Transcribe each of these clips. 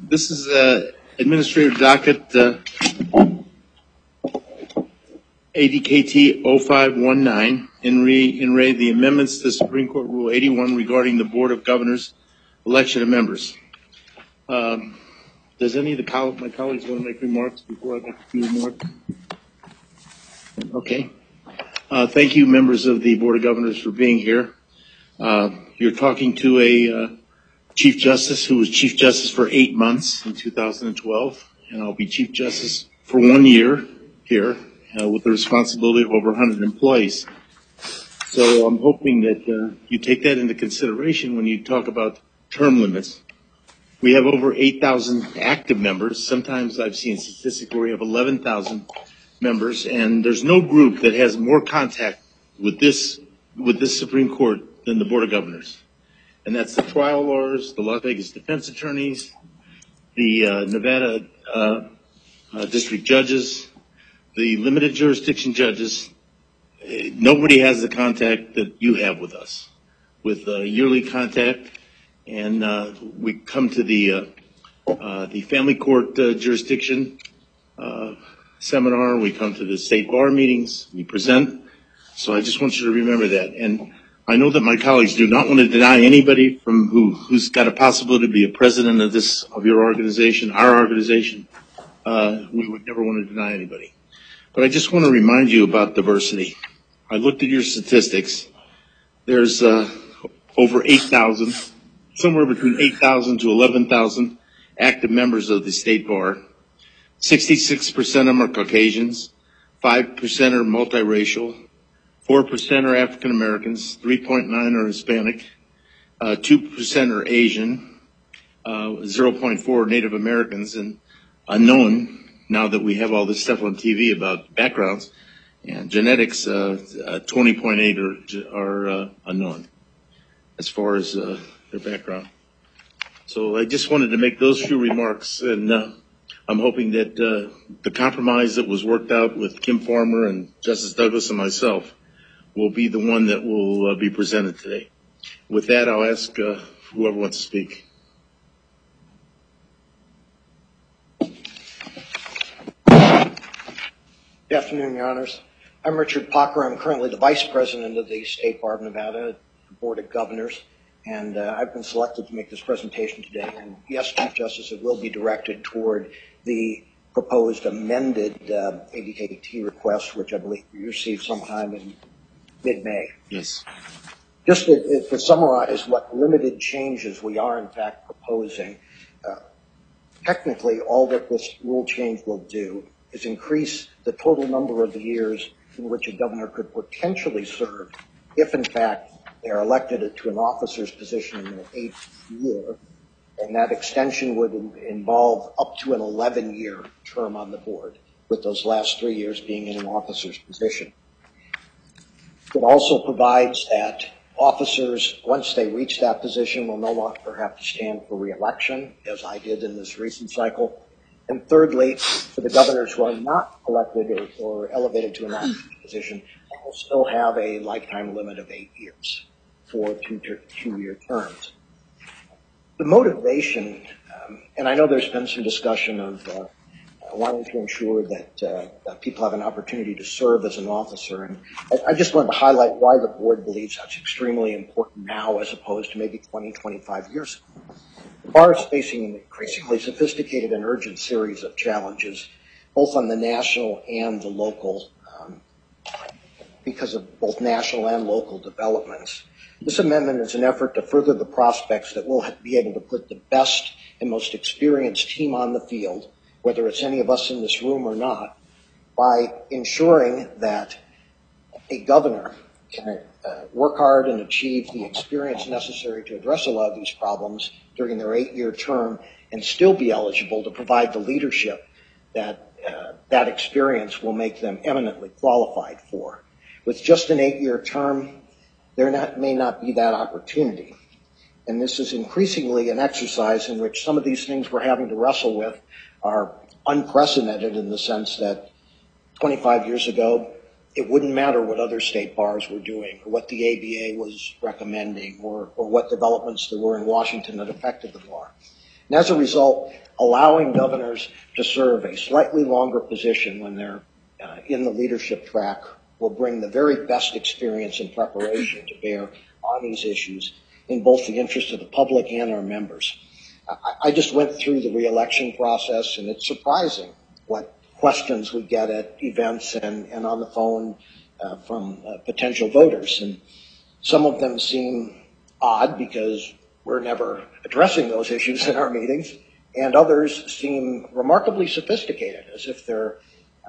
This is Administrative Docket ADKT 0519, in re the amendments to Supreme Court Rule 81 regarding the Board of Governors election of members. Does any of my colleagues want to make remarks before I make a few remarks? Okay. Thank you, members of the Board of Governors, for being here. You're talking to a Chief Justice who was Chief Justice for 8 months in 2012, and I'll be Chief Justice for 1 year here with the responsibility of over 100 employees. So I'm hoping that you take that into consideration when you talk about term limits. We have over 8,000 active members. Sometimes I've seen statistics where we have 11,000 members, and there's no group that has more contact with this Supreme Court than the Board of Governors. And that's the trial lawyers, the Las Vegas defense attorneys, the Nevada district judges, the limited jurisdiction judges. Nobody has the contact that you have with us, with yearly contact. And we come to the family court jurisdiction seminar. We come to the state bar meetings. We present. So I just want you to remember that. And I know that my colleagues do not want to deny anybody from who's got a possibility to be a president of your organization, our organization. We would never want to deny anybody. But I just want to remind you about diversity. I looked at your statistics. There's over 8,000, somewhere between 8,000 to 11,000 active members of the state bar. 66% of them are Caucasians, 5% are multiracial, 4% are African Americans, 3.9% are Hispanic, 2% are Asian, 0.4% are Native Americans, and unknown, now that we have all this stuff on TV about backgrounds and genetics, 20.8% are unknown as far as their background. So I just wanted to make those few remarks, and I'm hoping that the compromise that was worked out with Kim Farmer and Justice Douglas and myself will be the one that will be presented today. With that, I'll ask whoever wants to speak. Good afternoon, Your Honors. I'm Richard Pocker. I'm currently the Vice President of the State Bar of Nevada Board of Governors, and I've been selected to make this presentation today. And yes, Chief Justice, it will be directed toward the proposed amended ADKT request, which I believe you received sometime in mid-May. Yes. Just to summarize what limited changes we are in fact proposing, technically all that this rule change will do is increase the total number of years in which a governor could potentially serve if in fact they are elected to an officer's position in their 8th year, and that extension would involve up to an 11-year term on the board, with those last 3 years being in an officer's position. It also provides that officers, once they reach that position, will no longer have to stand for re-election, as I did in this recent cycle. And thirdly, for the governors who are not elected or elevated to an officer's position, they will still have a lifetime limit of 8 years for two-year terms. The motivation, and I know there's been some discussion of wanting to ensure that people have an opportunity to serve as an officer. And I just wanted to highlight why the board believes that's extremely important now as opposed to maybe 20, 25 years ago. The bar is facing an increasingly sophisticated and urgent series of challenges, both on the national and the local, because of both national and local developments. This amendment is an effort to further the prospects that we'll be able to put the best and most experienced team on the field, whether it's any of us in this room or not, by ensuring that a governor can work hard and achieve the experience necessary to address a lot of these problems during their 8-year term and still be eligible to provide the leadership that that experience will make them eminently qualified for. With just an 8-year term, there may not be that opportunity. And this is increasingly an exercise in which some of these things we're having to wrestle with are unprecedented in the sense that 25 years ago, it wouldn't matter what other state bars were doing or what the ABA was recommending or what developments there were in Washington that affected the bar. And as a result, allowing governors to serve a slightly longer position when they're in the leadership track will bring the very best experience and preparation to bear on these issues in both the interest of the public and our members. I just went through the re-election process, and it's surprising what questions we get at events and on the phone from potential voters. And some of them seem odd because we're never addressing those issues in our meetings, and others seem remarkably sophisticated, as if they're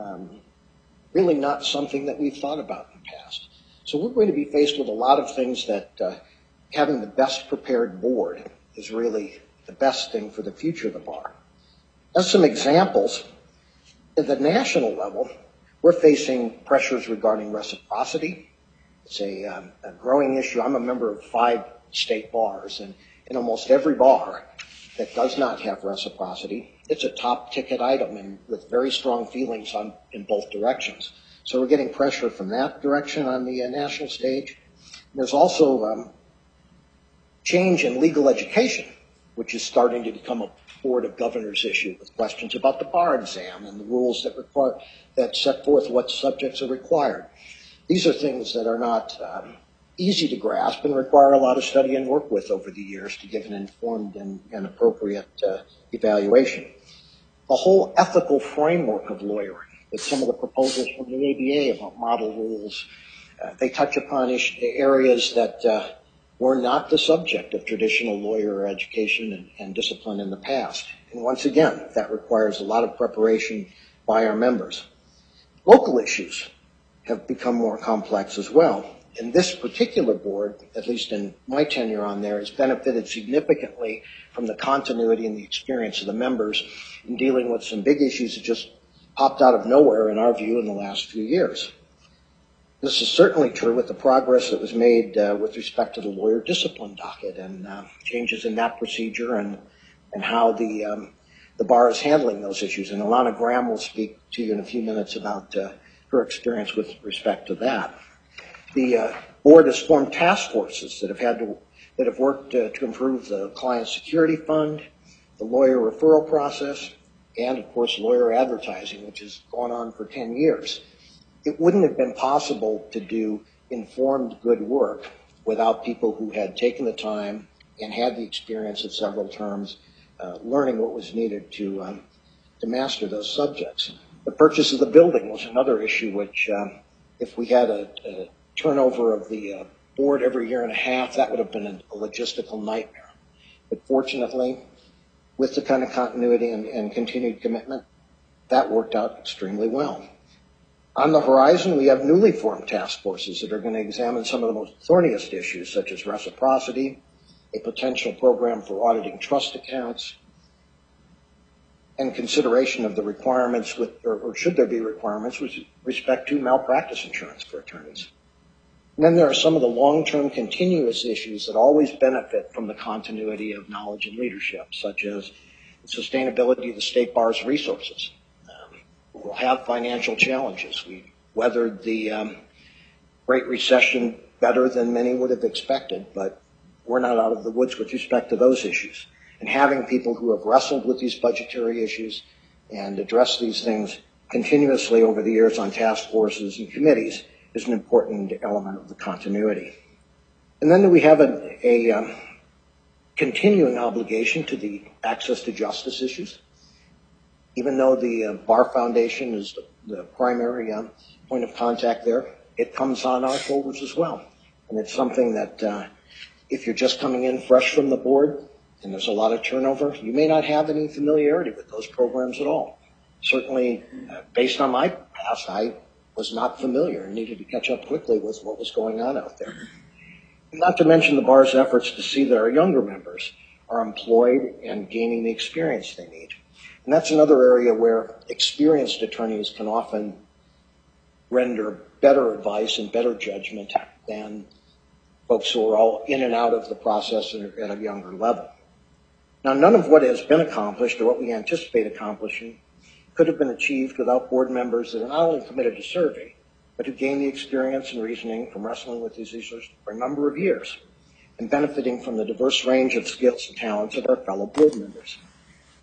really not something that we've thought about in the past. So we're going to be faced with a lot of things that having the best prepared board is really the best thing for the future of the bar. As some examples, at the national level, we're facing pressures regarding reciprocity. It's a growing issue. I'm a member of 5 state bars, and in almost every bar that does not have reciprocity, it's a top ticket item and with very strong feelings in both directions. So we're getting pressure from that direction on the national stage. There's also change in legal education, which is starting to become a Board of Governors issue with questions about the bar exam and the rules that set forth what subjects are required. These are things that are not easy to grasp and require a lot of study and work with over the years to give an informed and appropriate evaluation. The whole ethical framework of lawyering, with some of the proposals from the ABA about model rules, they touch upon areas that were not the subject of traditional lawyer education and discipline in the past. And once again, that requires a lot of preparation by our members. Local issues have become more complex as well. And this particular board, at least in my tenure on there, has benefited significantly from the continuity and the experience of the members in dealing with some big issues that just popped out of nowhere, in our view, in the last few years. This is certainly true with the progress that was made with respect to the lawyer discipline docket and changes in that procedure and how the bar is handling those issues. And Alana Graham will speak to you in a few minutes about her experience with respect to that. The board has formed task forces that have worked to improve the client security fund, the lawyer referral process, and of course lawyer advertising, which has gone on for 10 years. It wouldn't have been possible to do informed good work without people who had taken the time and had the experience of several terms, learning what was needed to master those subjects. The purchase of the building was another issue which, if we had a turnover of the board every year and a half, that would have been a logistical nightmare. But fortunately, with the kind of continuity and continued commitment, that worked out extremely well. On the horizon, we have newly formed task forces that are going to examine some of the most thorniest issues, such as reciprocity, a potential program for auditing trust accounts, and consideration of the requirements or should there be requirements with respect to malpractice insurance for attorneys. And then there are some of the long-term continuous issues that always benefit from the continuity of knowledge and leadership, such as the sustainability of the state bar's resources. We'll have financial challenges. We weathered the Great Recession better than many would have expected, but we're not out of the woods with respect to those issues. And having people who have wrestled with these budgetary issues and addressed these things continuously over the years on task forces and committees is an important element of the continuity. And then we have a continuing obligation to the access to justice issues. Even though the Bar Foundation is the primary point of contact there, it comes on our shoulders as well. And it's something that if you're just coming in fresh from the board and there's a lot of turnover, you may not have any familiarity with those programs at all. Certainly, based on my past, I was not familiar and needed to catch up quickly with what was going on out there. Not to mention the bar's efforts to see that our younger members are employed and gaining the experience they need. And that's another area where experienced attorneys can often render better advice and better judgment than folks who are all in and out of the process at a younger level. Now, none of what has been accomplished or what we anticipate accomplishing could have been achieved without board members that are not only committed to serving, but who gain the experience and reasoning from wrestling with these issues for a number of years and benefiting from the diverse range of skills and talents of our fellow board members.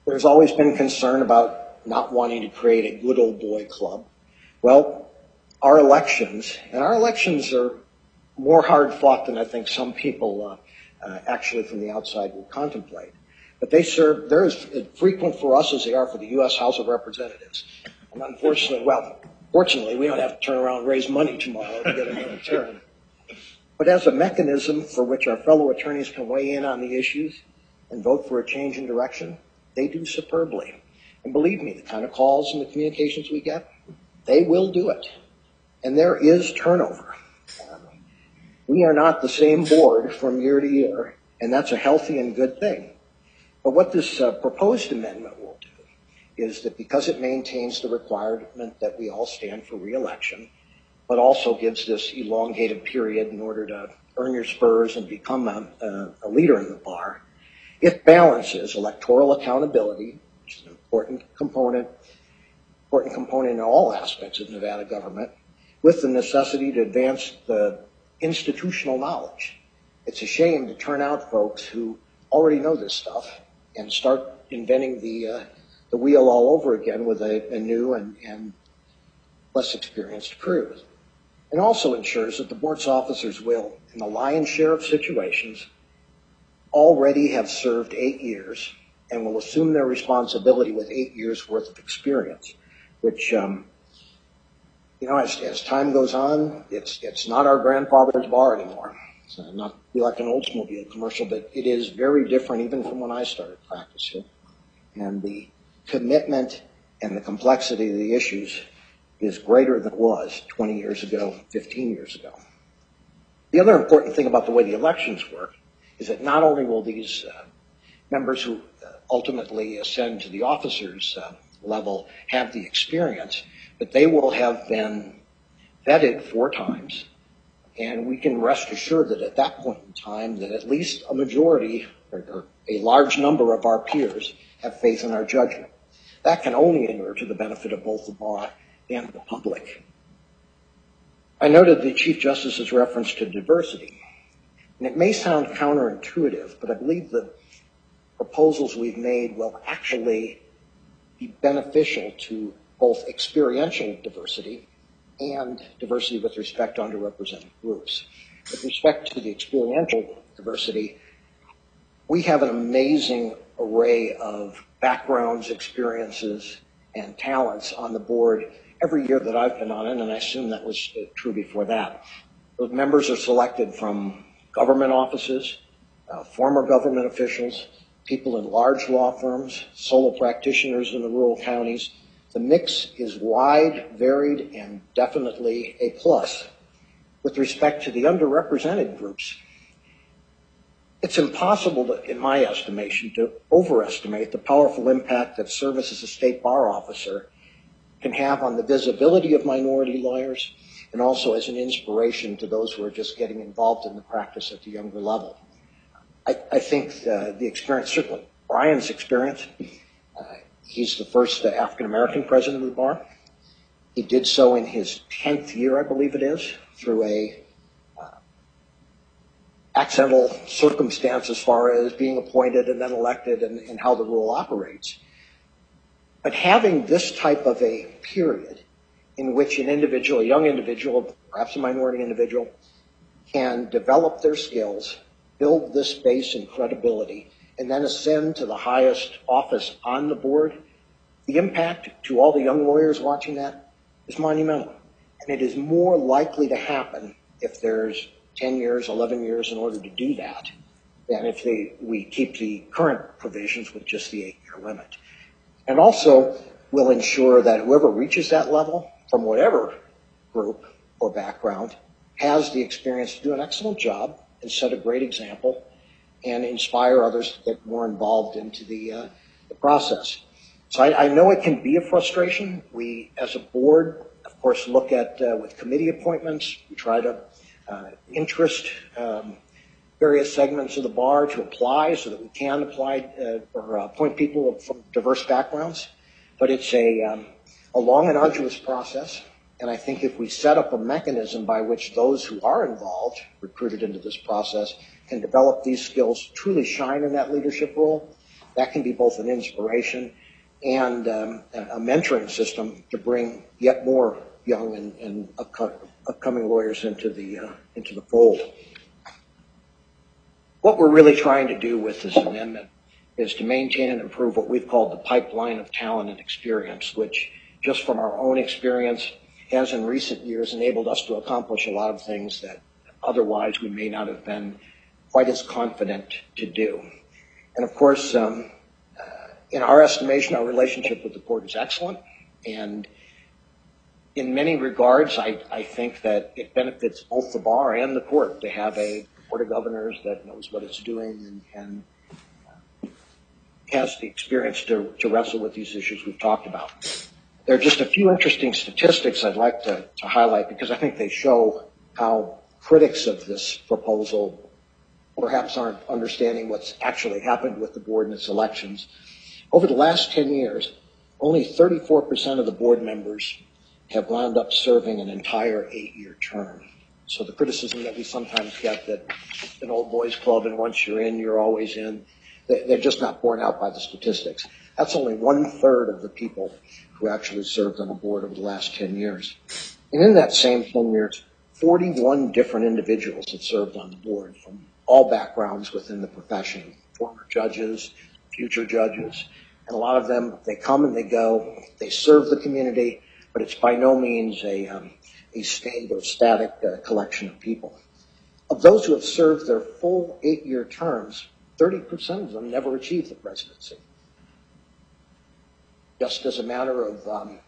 There's always been concern about not wanting to create a good old boy club. Well, our elections are more hard fought than I think some people actually from the outside would contemplate. But they're as frequent for us as they are for the U.S. House of Representatives. And fortunately, we don't have to turn around and raise money tomorrow to get another term. But as a mechanism for which our fellow attorneys can weigh in on the issues and vote for a change in direction, they do superbly. And believe me, the kind of calls and the communications we get, they will do it. And there is turnover. We are not the same board from year to year, and that's a healthy and good thing. But what this proposed amendment will do is that because it maintains the requirement that we all stand for re-election, but also gives this elongated period in order to earn your spurs and become a leader in the bar, it balances electoral accountability, which is an important component in all aspects of Nevada government, with the necessity to advance the institutional knowledge. It's a shame to turn out folks who already know this stuff and start inventing the wheel all over again with a new and less experienced crew. It also ensures that the board's officers will, in the lion's share of situations, already have served 8 years and will assume their responsibility with 8 years worth of experience, which, as time goes on, it's not our grandfather's bar anymore. It's not be like an Oldsmobile commercial, but it is very different even from when I started practice here. And the commitment and the complexity of the issues is greater than it was 20 years ago, 15 years ago. The other important thing about the way the elections work is that not only will these members who ultimately ascend to the officers level have the experience, but they will have been vetted 4 times, and we can rest assured that at that point in time that at least a majority or a large number of our peers have faith in our judgment. That can only inure to the benefit of both the bar and the public. I noted the Chief Justice's reference to diversity, and it may sound counterintuitive, but I believe the proposals we've made will actually be beneficial to both experiential diversity and diversity with respect to underrepresented groups. With respect to the experiential diversity, we have an amazing array of backgrounds, experiences, and talents on the board every year that I've been on it, and I assume that was true before that. Those members are selected from government offices, former government officials, people in large law firms, solo practitioners in the rural counties. The mix is wide, varied, and definitely a plus. With respect to the underrepresented groups, it's impossible, in my estimation, to overestimate the powerful impact that service as a state bar officer can have on the visibility of minority lawyers and also as an inspiration to those who are just getting involved in the practice at the younger level. I think the experience, certainly Brian's experience, he's the first African-American president of the bar. He did so in his 10th year, I believe it is, through a accidental circumstance as far as being appointed and then elected and how the rule operates. But having this type of a period in which an individual, a young individual, perhaps a minority individual, can develop their skills, build this base and credibility, and then ascend to the highest office on the board, the impact to all the young lawyers watching that is monumental. And it is more likely to happen if there's 10 years, 11 years in order to do that than if we keep the current provisions with just the 8-year limit. And also will ensure that whoever reaches that level from whatever group or background has the experience to do an excellent job and set a great example and inspire others to get more involved into the process. So I know it can be a frustration. We, as a board, of course, look at with committee appointments. We try to interest various segments of the bar to apply so that we can apply or appoint people from diverse backgrounds. But it's a long and arduous process. And I think if we set up a mechanism by which those who are involved, recruited into this process, can develop these skills, truly shine in that leadership role, that can be both an inspiration and a mentoring system to bring yet more young and upcoming lawyers into the fold. What we're really trying to do with this amendment is to maintain and improve what we've called the pipeline of talent and experience, which just from our own experience has in recent years enabled us to accomplish a lot of things that otherwise we may not have been quite as confident to do. And of course, in our estimation, our relationship with the court is excellent. And in many regards, I think that it benefits both the bar and the court to have a Board of Governors that knows what it's doing and has the experience to wrestle with these issues we've talked about. There are just a few interesting statistics I'd like to highlight because I think they show how critics of this proposal perhaps aren't understanding what's actually happened with the board and its elections. Over the last 10 years, only 34% of the board members have wound up serving an entire 8-year term. So the criticism that we sometimes get that an old boys club and once you're in, you're always in, they're just not borne out by the statistics. That's only 1/3 of the people who actually served on the board over the last 10 years. And in that same 10 years, 41 different individuals have served on the board from all backgrounds within the profession, former judges, future judges, and a lot of them, they come and they go, they serve the community, but it's by no means a staid or static collection of people. Of those who have served their full 8-year terms, 30% of them never achieved the presidency. Just as a matter of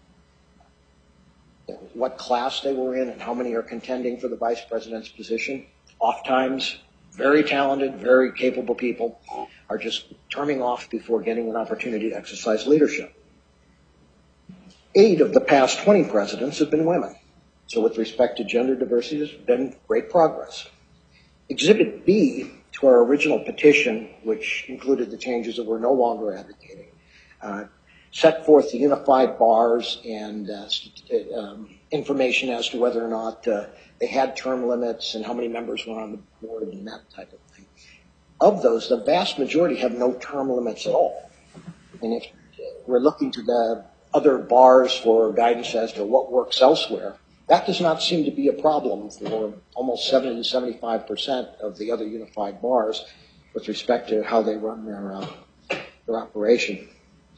what class they were in and how many are contending for the vice president's position, oftentimes very talented, very capable people are just terming off before getting an opportunity to exercise leadership. 8 of the past 20 presidents have been women. So with respect to gender diversity, there's been great progress. Exhibit B to our original petition, which included the changes that we're no longer advocating, set forth the unified bars and information as to whether or not they had term limits and how many members were on the board and that type of thing. Of those, the vast majority have no term limits at all. And if we're looking to the other bars for guidance as to what works elsewhere, that does not seem to be a problem for almost 70 to 75% of the other unified bars with respect to how they run their operation.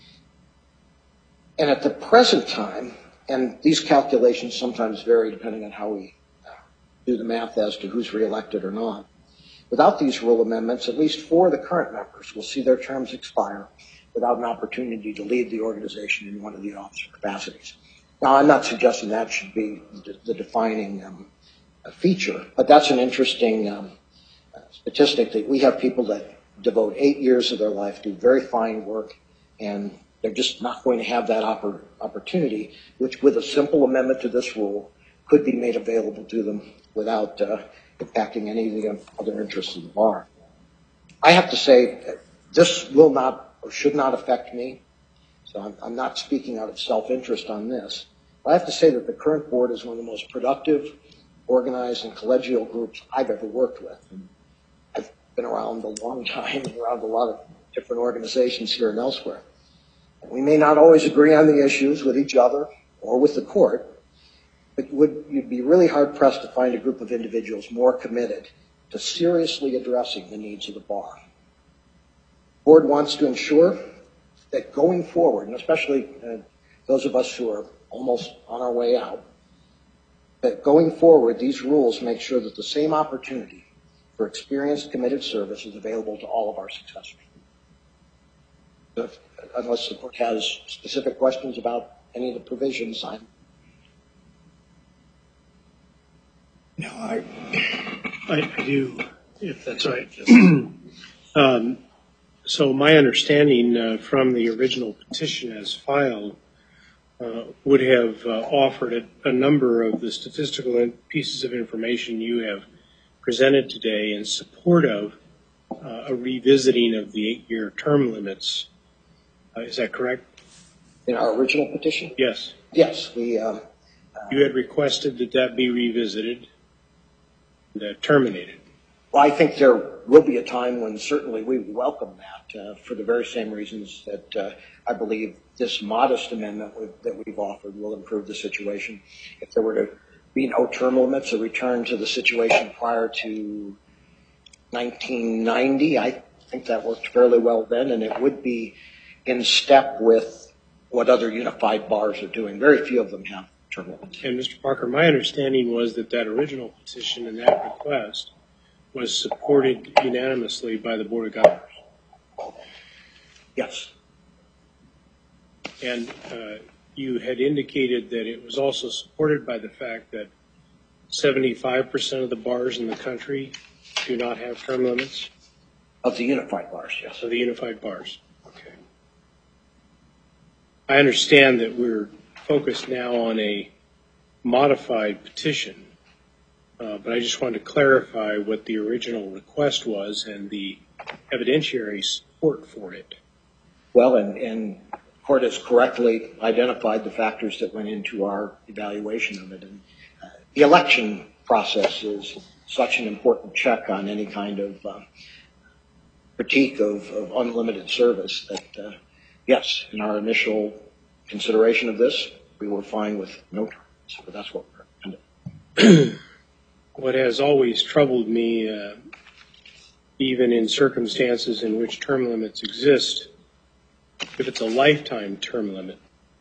And at the present time, and these calculations sometimes vary depending on how we do the math as to who's reelected or not. Without these rule amendments, at least 4 of the current members will see their terms expire without an opportunity to lead the organization in one of the officer capacities. Now, I'm not suggesting that should be the defining feature, but that's an interesting statistic that we have people that devote 8 years of their life, do very fine work, and they're just not going to have that opportunity, which with a simple amendment to this rule could be made available to them without impacting any of the other interests of the bar. I have to say this will not or should not affect me. So I'm not speaking out of self-interest on this. But I have to say that the current board is one of the most productive, organized, and collegial groups I've ever worked with. And I've been around a long time, around a lot of different organizations here and elsewhere. And we may not always agree on the issues with each other or with the court, but you'd be really hard-pressed to find a group of individuals more committed to seriously addressing the needs of the bar. The board wants to ensure that going forward, and especially those of us who are almost on our way out, that going forward, these rules make sure that the same opportunity for experienced, committed service is available to all of our successors. Unless the court has specific questions about any of the provisions, No, I do, if that's right. So my understanding from the original petition as filed would have offered a number of the statistical pieces of information you have presented today in support of a revisiting of the 8-year term limits. Is that correct? In our original petition? Yes. Yes, you had requested that be revisited and terminated. Well, I think there will be a time when certainly we welcome that for the very same reasons that I believe this modest amendment that we've offered will improve the situation. If there were to be no term limits, a return to the situation prior to 1990, I think that worked fairly well then, and it would be in step with what other unified bars are doing. Very few of them have term limits. And Mr. Parker, my understanding was that original petition and that request was supported unanimously by the Board of Governors. Yes. And you had indicated that it was also supported by the fact that 75% of the bars in the country do not have term limits? Of the unified bars, yes. Of the unified bars, okay. I understand that we're focused now on a modified petition, but I just wanted to clarify what the original request was and the evidentiary support for it. Well, and the court has correctly identified the factors that went into our evaluation of it. And the election process is such an important check on any kind of critique of unlimited service that, yes, in our initial consideration of this, we were fine with no terms, but that's what we're recommending. What has always troubled me, even in circumstances in which term limits exist, if it's a lifetime term limit,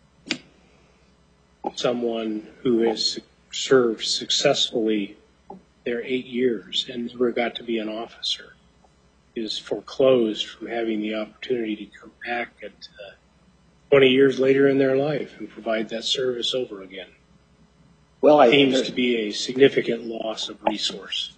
someone who has served successfully their 8 years and never got to be an officer is foreclosed from having the opportunity to come back at 20 years later in their life and provide that service over again. Well, it seems to be a significant loss of resource.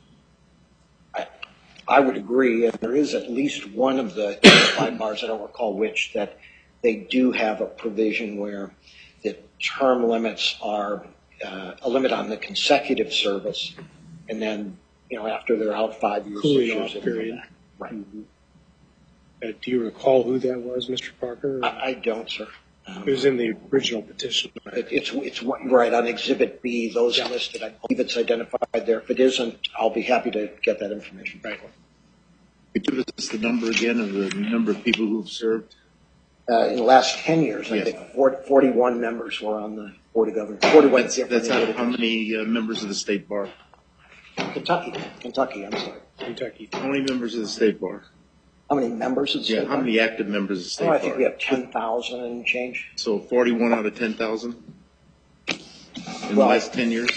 I would agree, and there is at least one of the 5 bars, I don't recall which, that they do have a provision where the term limits are a limit on the consecutive service, and then, after they're out 5 years, cooling 6 years, off period. Right. Mm-hmm. Do you recall who that was, Mr. Parker? I don't, sir. It was in the original petition. It's right on Exhibit B, those listed. I believe it's identified there. If it isn't, I'll be happy to get that information. Right. Give us the number again of the number of people who have served. In the last 10 years, Yes. I think 41 members were on the Board of Governors. 41 That's how many members of the State Bar? Kentucky, I'm sorry. Kentucky. How many members of the State Bar? How many members of the State How Bar? many active members of the State Bar? I think we have 10,000 and change. So 41 out of 10,000 in the last 10 years?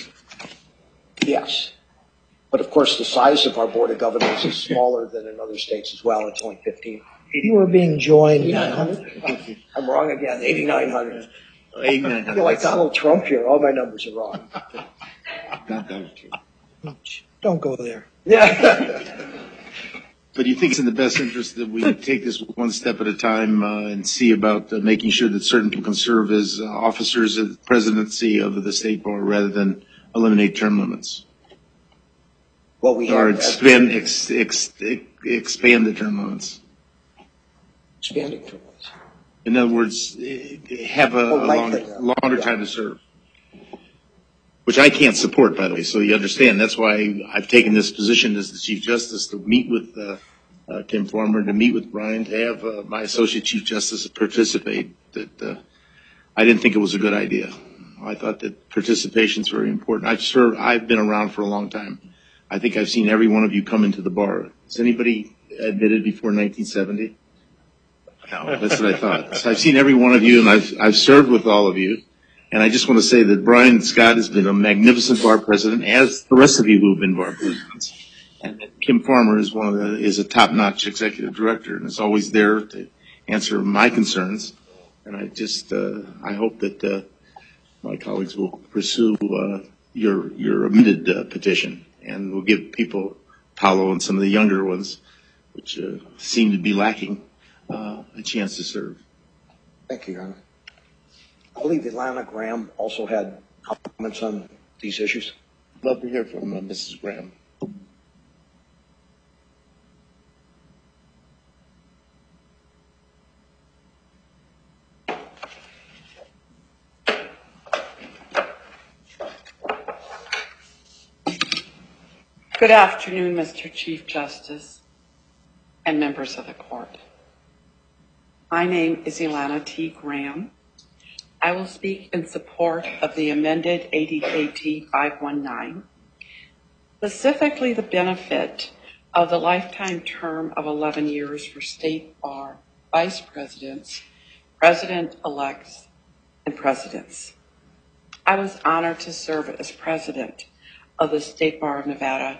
Yes. But of course, the size of our Board of Governors is smaller than in other states as well. It's only 15. You were being joined. 8,900? I'm wrong again. 8,900. 8,900. I feel like Donald Trump here. All my numbers are wrong. Not Donald Trump. Don't go there. Yeah. But you think it's in the best interest that we take this one step at a time and see about making sure that certain people can serve as officers of the presidency of the State Bar rather than eliminate term limits? Well, we Or have expand the term limits. expanding term limits. In other words, have a longer time to serve. Which I can't support, by the way, so you understand. That's why I've taken this position as the Chief Justice to meet with Kim Farmer, to meet with Brian, to have my Associate Chief Justice participate. That I didn't think it was a good idea. I thought that participation is very important. I've been around for a long time. I think I've seen every one of you come into the bar. Has anybody admitted before 1970? No, that's what I thought. So I've seen every one of you, and I've served with all of you. And I just want to say that Brian Scott has been a magnificent bar president, as the rest of you who have been bar presidents. And that Kim Farmer is a top-notch executive director and is always there to answer my concerns. And I hope that my colleagues will pursue your amended petition, and will give people, Paolo and some of the younger ones, which seem to be lacking, a chance to serve. Thank you, Your Honor. I believe Ilana Graham also had comments on these issues. Love to hear from Mrs. Graham. Good afternoon, Mr. Chief Justice and members of the court. My name is Ilana T. Graham. I will speak in support of the amended ADKT 519, specifically the benefit of the lifetime term of 11 years for State Bar Vice Presidents, President-elects, and Presidents. I was honored to serve as President of the State Bar of Nevada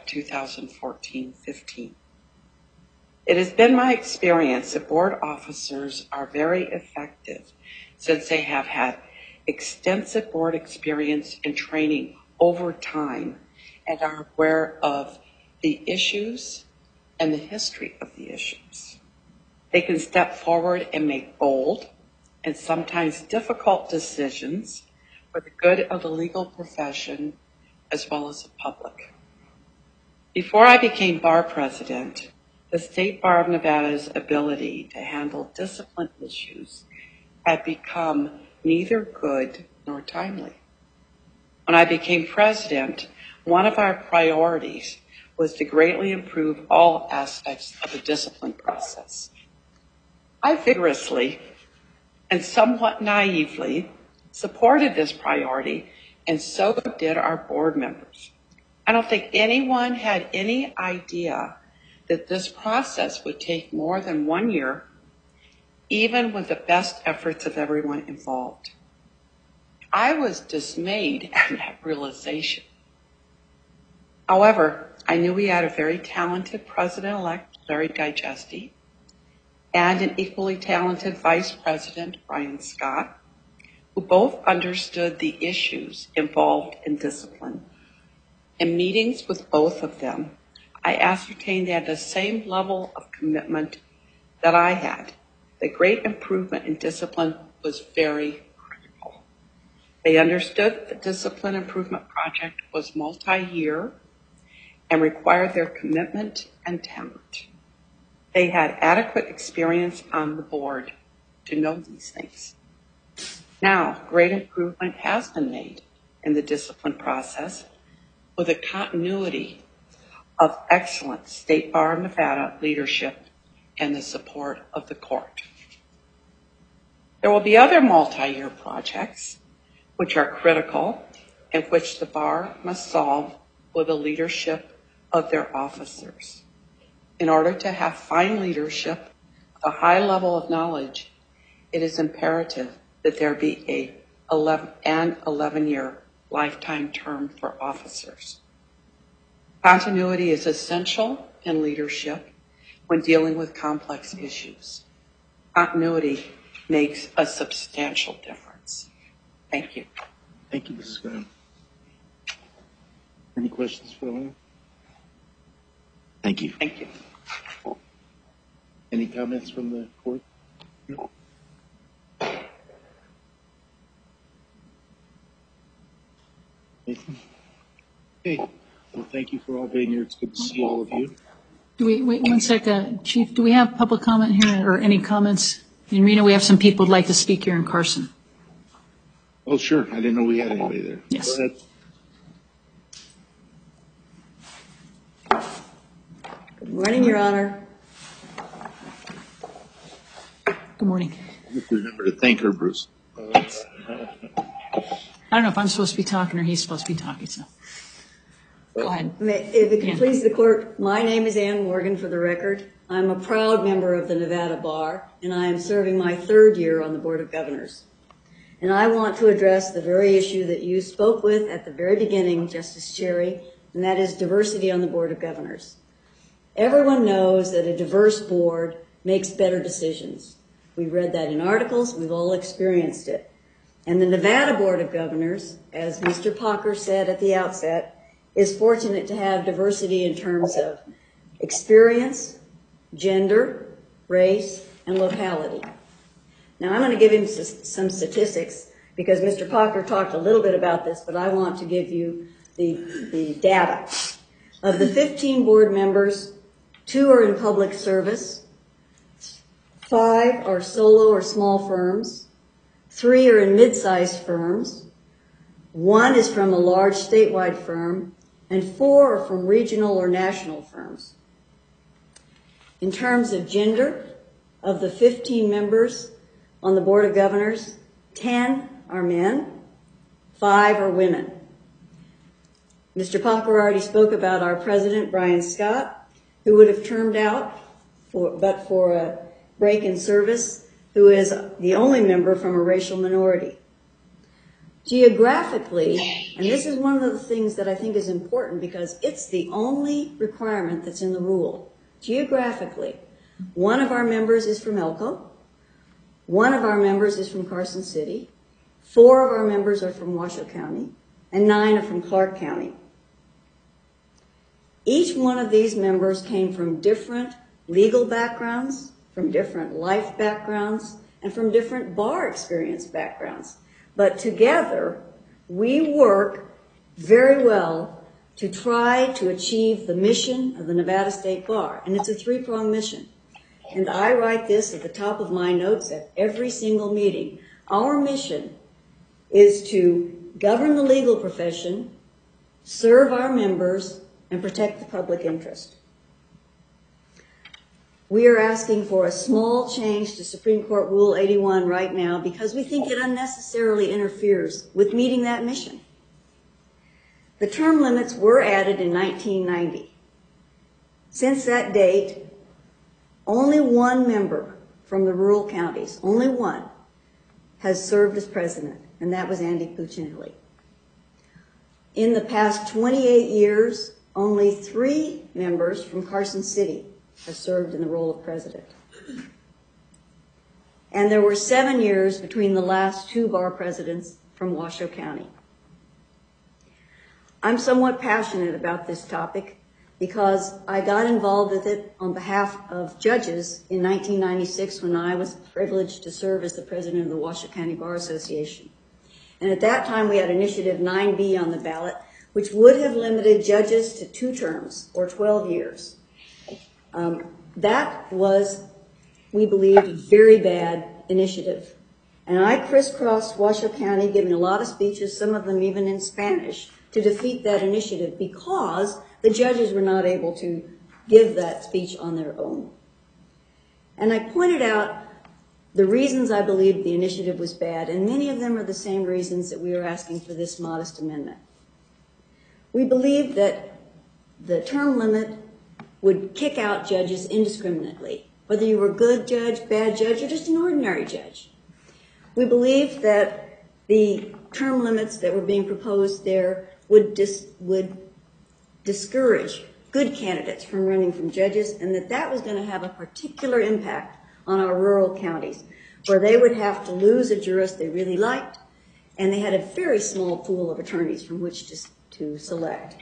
2014-15. It has been my experience that board officers are very effective since they have had extensive board experience and training over time and are aware of the issues and the history of the issues. They can step forward and make bold and sometimes difficult decisions for the good of the legal profession as well as the public. Before I became bar president, the State Bar of Nevada's ability to handle discipline issues had become neither good nor timely. When I became president, one of our priorities was to greatly improve all aspects of the discipline process. I vigorously and somewhat naively supported this priority, and so did our board members. I don't think anyone had any idea that this process would take more than 1 year, even with the best efforts of everyone involved. I was dismayed at that realization. However, I knew we had a very talented President-elect, Larry Digesti, and an equally talented Vice President, Brian Scott, who both understood the issues involved in discipline. In meetings with both of them, I ascertained they had the same level of commitment that I had. The great improvement in discipline was very critical. They understood the discipline improvement project was multi-year and required their commitment and talent. They had adequate experience on the board to know these things. Now, great improvement has been made in the discipline process with a continuity of excellent State Bar of Nevada leadership and the support of the court. There will be other multi-year projects which are critical and which the bar must solve with the leadership of their officers. In order to have fine leadership, a high level of knowledge, it is imperative that there be an 11-year lifetime term for officers. Continuity is essential in leadership when dealing with complex issues. Continuity makes a substantial difference. Thank you. Thank you, Mrs. Graham. Any questions for Elaine? Thank you. Thank you. Any comments from the court? No. Nathan? Okay. Well, thank you for all being here. It's good to see all of you. Do we, wait 1 second, Chief, do we have public comment here or any comments? In Reno, we have some people who'd like to speak here in Carson. Oh, sure. I didn't know we had anybody there. Yes. Go ahead. Good morning, Your Honor. Good morning. Remember to thank her, Bruce. I don't know if I'm supposed to be talking or he's supposed to be talking, so. Go ahead. If it can please the court, my name is Ann Morgan for the record. I'm a proud member of the Nevada Bar, and I am serving my 3rd year on the Board of Governors. And I want to address the very issue that you spoke with at the very beginning, Justice Cherry, and that is diversity on the Board of Governors. Everyone knows that a diverse board makes better decisions. We read that in articles, we've all experienced it. And the Nevada Board of Governors, as Mr. Pocker said at the outset, is fortunate to have diversity in terms of experience, gender, race, and locality. Now, I'm going to give him some statistics because Mr. Pocker talked a little bit about this, but I want to give you the data. Of the 15 board members, 2 are in public service, 5 are solo or small firms, 3 are in mid-sized firms, 1 is from a large statewide firm, and 4 are from regional or national firms. In terms of gender, of the 15 members on the Board of Governors, 10 are men, 5 are women. Mr. Packer already spoke about our president, Brian Scott, who would have termed out but for a break in service, who is the only member from a racial minority. Geographically, and this is one of the things that I think is important because it's the only requirement that's in the rule. Geographically, one of our members is from Elko, one of our members is from Carson City, 4 of our members are from Washoe County, and 9 are from Clark County. Each one of these members came from different legal backgrounds, from different life backgrounds, and from different bar experience backgrounds. But together, we work very well to try to achieve the mission of the Nevada State Bar. And it's a 3-pronged mission. And I write this at the top of my notes at every single meeting. Our mission is to govern the legal profession, serve our members, and protect the public interest. We are asking for a small change to Supreme Court Rule 81 right now because we think it unnecessarily interferes with meeting that mission. The term limits were added in 1990. Since that date, only one member from the rural counties, only one, has served as president, and that was Andy Puccinelli. In the past 28 years, only 3 members from Carson City have served in the role of president. And there were 7 years between the last 2 bar presidents from Washoe County. I'm somewhat passionate about this topic because I got involved with it on behalf of judges in 1996 when I was privileged to serve as the president of the Washoe County Bar Association. And at that time we had Initiative 9B on the ballot, which would have limited judges to 2 terms or 12 years. That was, we believed, a very bad initiative. And I crisscrossed Washoe County, giving a lot of speeches, some of them even in Spanish, to defeat that initiative because the judges were not able to give that speech on their own. And I pointed out the reasons I believed the initiative was bad, and many of them are the same reasons that we are asking for this modest amendment. We believe that the term limit would kick out judges indiscriminately, whether you were a good judge, bad judge, or just an ordinary judge. We believe that the term limits that were being proposed there would discourage good candidates from running from judges, and that was going to have a particular impact on our rural counties, where they would have to lose a jurist they really liked, and they had a very small pool of attorneys from which to select.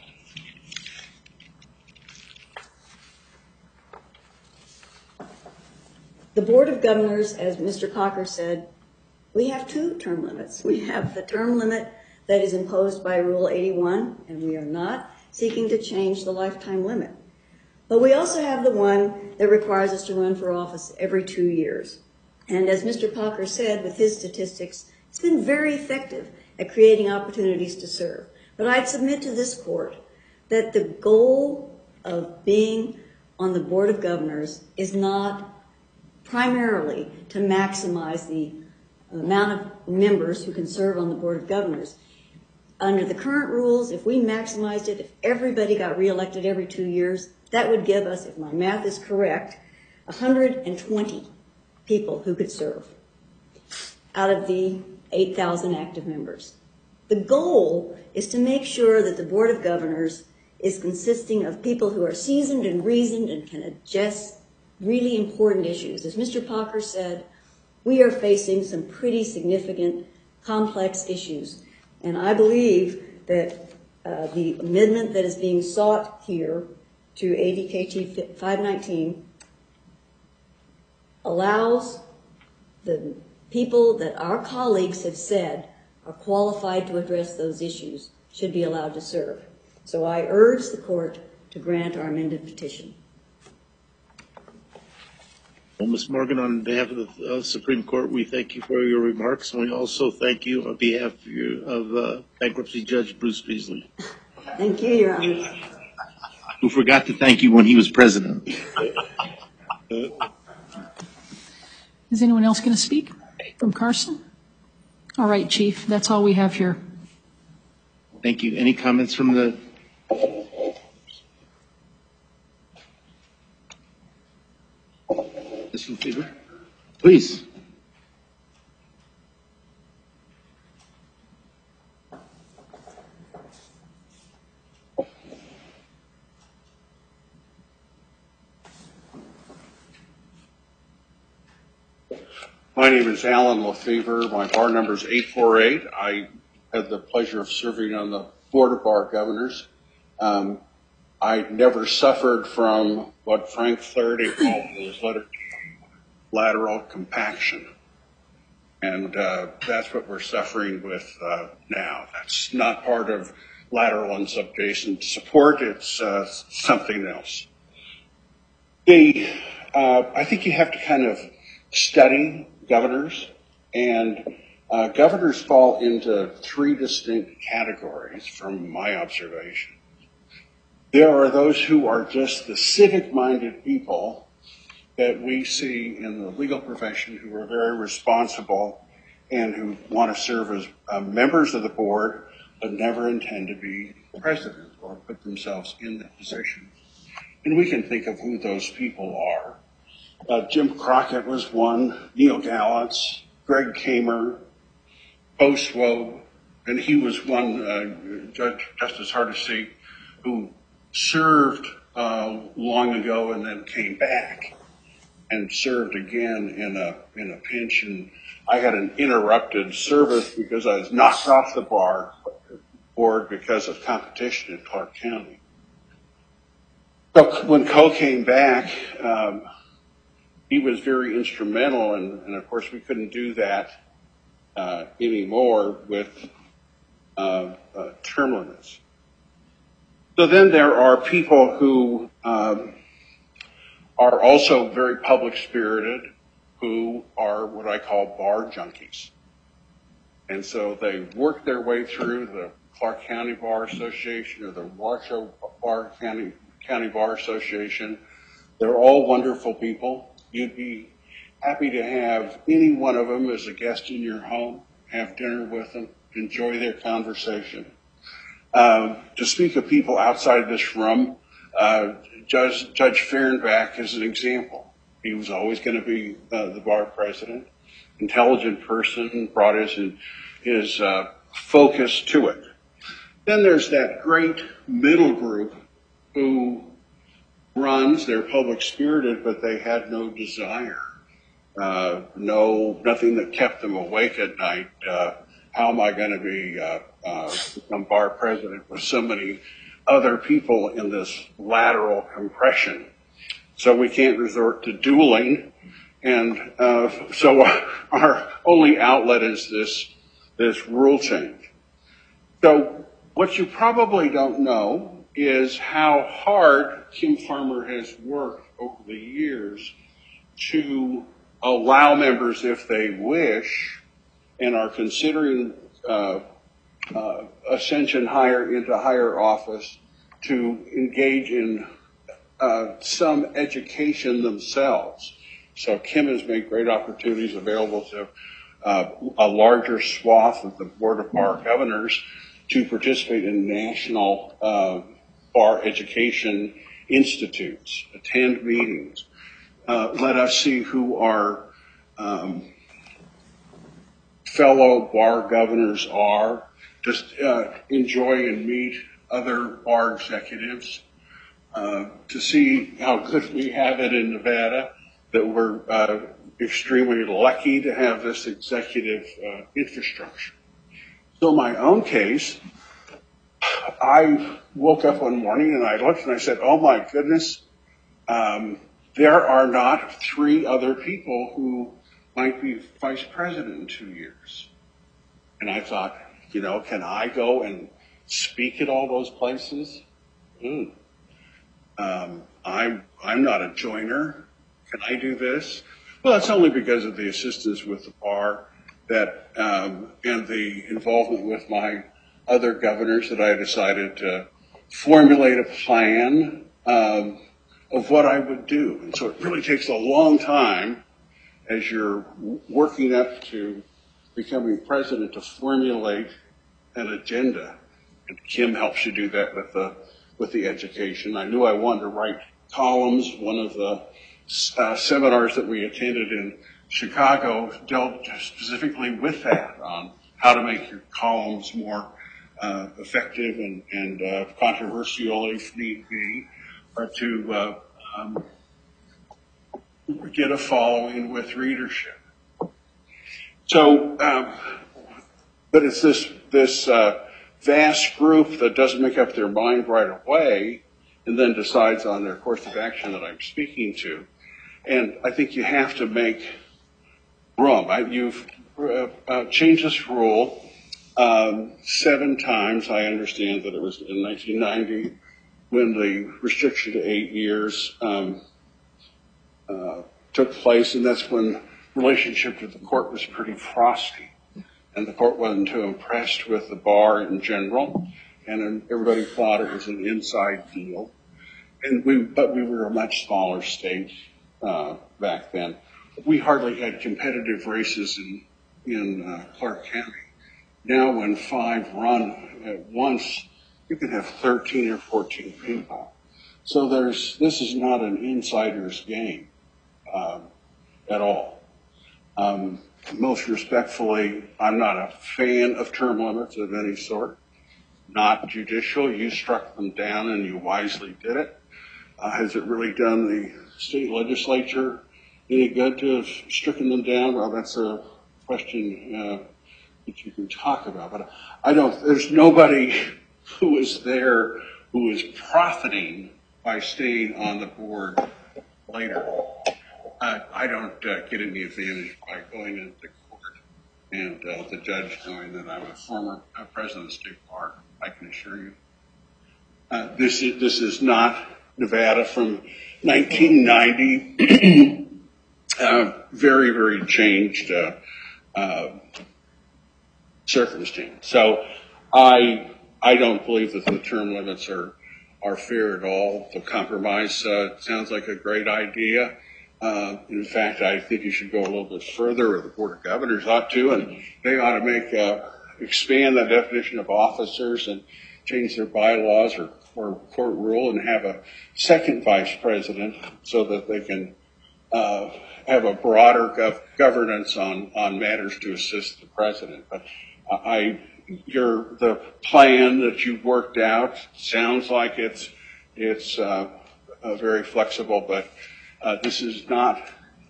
The Board of Governors, as Mr. Cocker said, we have 2 term limits. We have the term limit that is imposed by Rule 81, and we are not seeking to change the lifetime limit. But we also have the one that requires us to run for office every 2 years. And as Mr. Cocker said, with his statistics, it's been very effective at creating opportunities to serve. But I'd submit to this court that the goal of being on the Board of Governors is not primarily to maximize the amount of members who can serve on the Board of Governors. Under the current rules, if we maximized it, if everybody got reelected every 2 years, that would give us, if my math is correct, 120 people who could serve out of the 8,000 active members. The goal is to make sure that the Board of Governors is consisting of people who are seasoned and reasoned and can address really important issues. As Mr. Packer said, we are facing some pretty significant, complex issues. And I believe that the amendment that is being sought here to ADKT 519 allows the people that our colleagues have said are qualified to address those issues should be allowed to serve. So I urge the court to grant our amended petition. Well, Ms. Morgan, on behalf of the Supreme Court, we thank you for your remarks, and we also thank you on behalf of Bankruptcy Judge Bruce Beasley. Thank you, Your Honor. Who forgot to thank you when he was president. Is anyone else going to speak from Carson? All right, Chief, that's all we have here. Thank you. Any comments from the? Mr. Fever, please. My name is Alan Lefevre. My bar number is 848. I had the pleasure of serving on the Board of Bar Governors. I never suffered from what Frank Flaherty called in his letter lateral compaction. And that's what we're suffering with now. That's not part of lateral and subjacent support. It's something else. I think you have to kind of study governors, and governors fall into three distinct categories from my observation. There are those who are just the civic-minded people that we see in the legal profession who are very responsible and who want to serve as members of the board but never intend to be president or put themselves in that position. And we can think of who those people are. Jim Crockett was one, Neil Gallantz, Greg Kamer, Bo Swobe, and he was one, Justice Hardesty, who served long ago and then came back and served again in a pinch. And I had an interrupted service because I was knocked off the board because of competition in Clark County. So when Co came back, he was very instrumental, and of course we couldn't do that anymore with term limits. So then there are people who are also very public spirited, who are what I call bar junkies. And so they work their way through the Clark County Bar Association or the Washoe County Bar Association. They're all wonderful people. You'd be happy to have any one of them as a guest in your home, have dinner with them, enjoy their conversation. To speak of people outside this room, Judge Fehrenbach is an example. He was always going to be the bar president, intelligent person, brought his focus to it. Then there's that great middle group who runs, they're public spirited, but they had no desire, nothing that kept them awake at night. How am I going to become bar president with so many other people in this lateral compression? So we can't resort to dueling, and so our only outlet is this rule change. So what you probably don't know is how hard Kim Farmer has worked over the years to allow members, if they wish, and are considering ascension into higher office, to engage in some education themselves. So Kim has made great opportunities available to a larger swath of the Board of Bar Governors to participate in national bar education institutes, attend meetings, let us see who our fellow bar governors are, just enjoy and meet other bar executives, to see how good we have it in Nevada, that we're extremely lucky to have this executive infrastructure. So in my own case, I woke up one morning and I looked and I said, oh my goodness, there are not three other people who might be vice president in 2 years. And I thought, can I go and speak at all those places? I'm not a joiner. Can I do this? Well, it's only because of the assistance with the bar that and the involvement with my other governors that I decided to formulate a plan of what I would do. And so it really takes a long time as you're working up to becoming president to formulate an agenda. And Kim helps you do that with the education. I knew I wanted to write columns. One of the seminars that we attended in Chicago dealt specifically with that, on how to make your columns more effective and controversial if need be, or to get a following with readership. So, but it's this vast group that doesn't make up their mind right away and then decides on their course of action that I'm speaking to. And I think you have to make room. You've changed this rule 7 times. I understand that it was in 1990 when the restriction to 8 years took place, and that's when relationship with the court was pretty frosty, and the court wasn't too impressed with the bar in general, and everybody thought it was an inside deal. But we were a much smaller state back then. We hardly had competitive races in Clark County. Now, when 5 run at once, you can have 13 or 14 people. So this is not an insider's game at all. Most respectfully, I'm not a fan of term limits of any sort. Not judicial. You struck them down and you wisely did it. Has it really done the state legislature any good to have stricken them down? Well, that's a question that you can talk about. But there's nobody who is there who is profiting by staying on the board later. I don't get any advantage by going into court and the judge knowing that I'm a former president of the state bar, I can assure you. This is not Nevada from 1990. Very, very changed circumstance. So I don't believe that the term limits are fair at all. The compromise sounds like a great idea. In fact, I think you should go a little bit further, or the Board of Governors ought to, and they ought to expand the definition of officers and change their bylaws or court rule and have a second vice president so that they can have a broader governance on matters to assist the president. But the plan that you've worked out sounds like it's very flexible, but this is not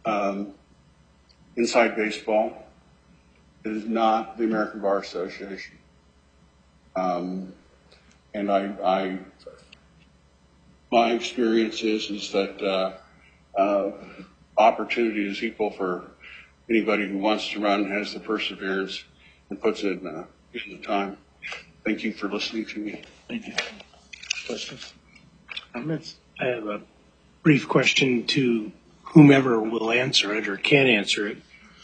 inside baseball. It is not the American Bar Association. And my experience is that opportunity is equal for anybody who wants to run, has the perseverance, and puts in the time. Thank you for listening to me. Thank you. Questions? Comments? I have a brief question to whomever will answer it or can answer it.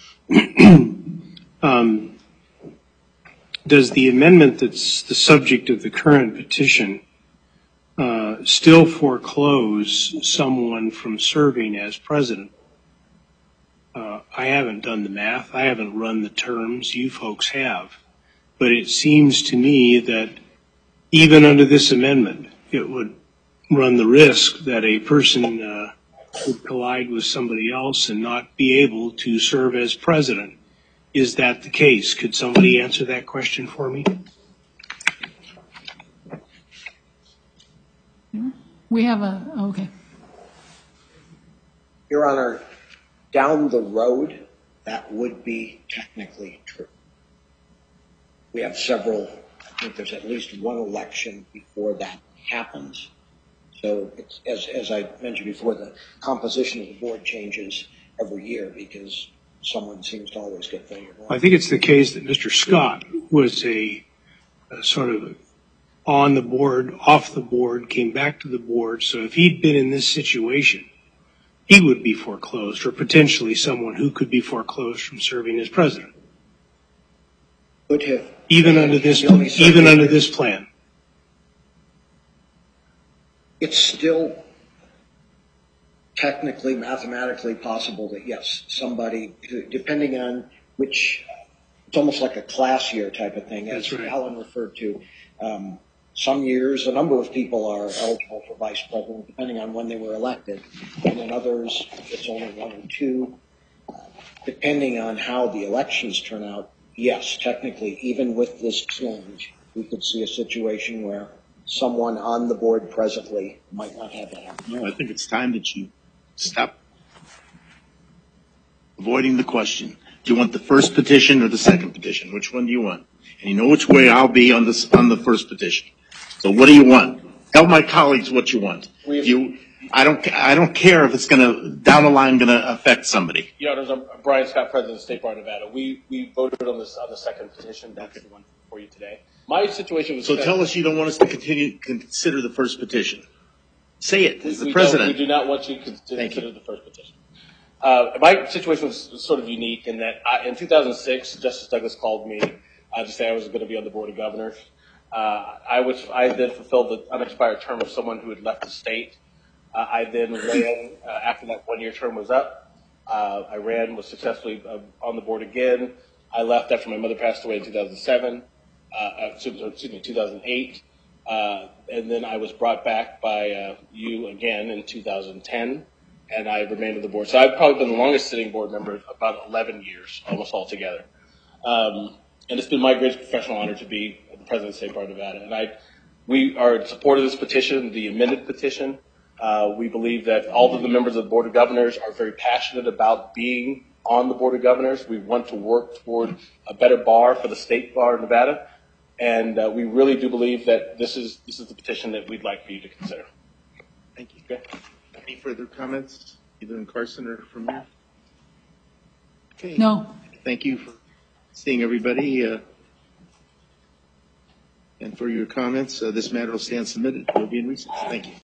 Does the amendment that's the subject of the current petition still foreclose someone from serving as president? I haven't done the math. I haven't run the terms. You folks have. But it seems to me that even under this amendment, it would run the risk that a person would collide with somebody else and not be able to serve as president. Is that the case? Could somebody answer that question for me? We have okay. Your Honor, down the road, that would be technically true. We have several, I think there's at least one election before that happens. So it's, as I mentioned before, the composition of the board changes every year because someone seems to always get voted on. I think it's the case that Mr. Scott was a sort of on the board, off the board, came back to the board. So if he'd been in this situation, he would be foreclosed, or potentially someone who could be foreclosed from serving as president. Could have. Even under this plan. it's still technically, mathematically possible that yes, somebody, depending on which, it's almost like a class year type of thing, as Alan referred to. Some years, a number of people are eligible for vice president, depending on when they were elected, and in others, it's only one or two. Depending on how the elections turn out, yes, technically, even with this change, we could see a situation where someone on the board presently might not have that. No, I think it's time that you stop avoiding the question. Do you want the first petition or the second petition? Which one do you want? And you know which way I'll be on the first petition. So what do you want? Tell my colleagues what you want. I don't care if it's down the line gonna affect somebody. Your Honors, I'm Brian Scott, President of the State Bar of Nevada. We voted on the second petition. That's the one for you today. My situation was. So tell us you don't want us to consider the first petition. Say it as the president. We do not want you to consider the first petition. My situation was sort of unique in that in 2006, Justice Douglas called me to say I was going to be on the Board of Governors. I then fulfilled the unexpired term of someone who had left the state. I then ran after that one-year term was up. I ran, was successfully on the board again. I left after my mother passed away in 2007. 2008. And then I was brought back by you again in 2010, and I remained on the board. So I've probably been the longest sitting board member, about 11 years, almost altogether. And it's been my great professional honor to be the president of the State Bar of Nevada. And we are in support of this petition, the amended petition. We believe that all of the members of the Board of Governors are very passionate about being on the Board of Governors. We want to work toward a better bar for the State Bar of Nevada. And we really do believe that this is the petition that we'd like for you to consider. Thank you. Okay. Any further comments, either in Carson or from you? Okay. No. Thank you for seeing everybody and for your comments. This matter will stand submitted. We'll be in recess. Thank you.